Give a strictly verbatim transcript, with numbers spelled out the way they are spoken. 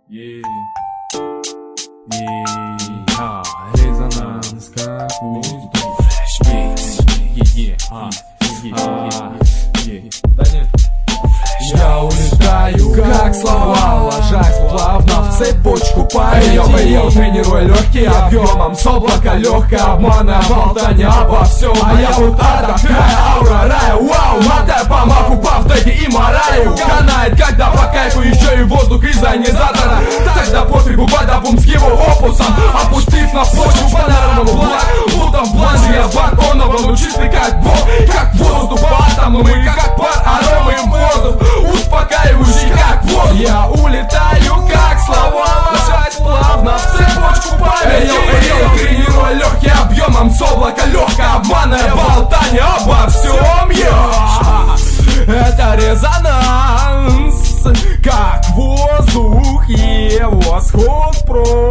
Yeah. Yeah. Резонанс как воздух. Флэшбитс. Yeah. А. Yeah. Я улетаю, как слова, ложась плавно в цепочку поэтии. Тренируя легкие объемом с облака легкой обмана, болтания обо всем. А я вот ада, такая аура рая, вау, мотая по маху, по втеке и мораю. Канает, когда по кайфу еще и воздух из ионизатора. Тогда пофигу, бадабум с его опусом, опустив на почву панораму благ. Будто в бланже я барконовому, чистый как бог, как воздух по атомам и как пар аромы в воздух. Успокаивающий как воздух. Я улетаю как слова, ложась плавно в цепочку памяти. Тренируя легкие объемом с облака легкой обманное болтание обо всем. Я. Это резонанс как воздух и восход про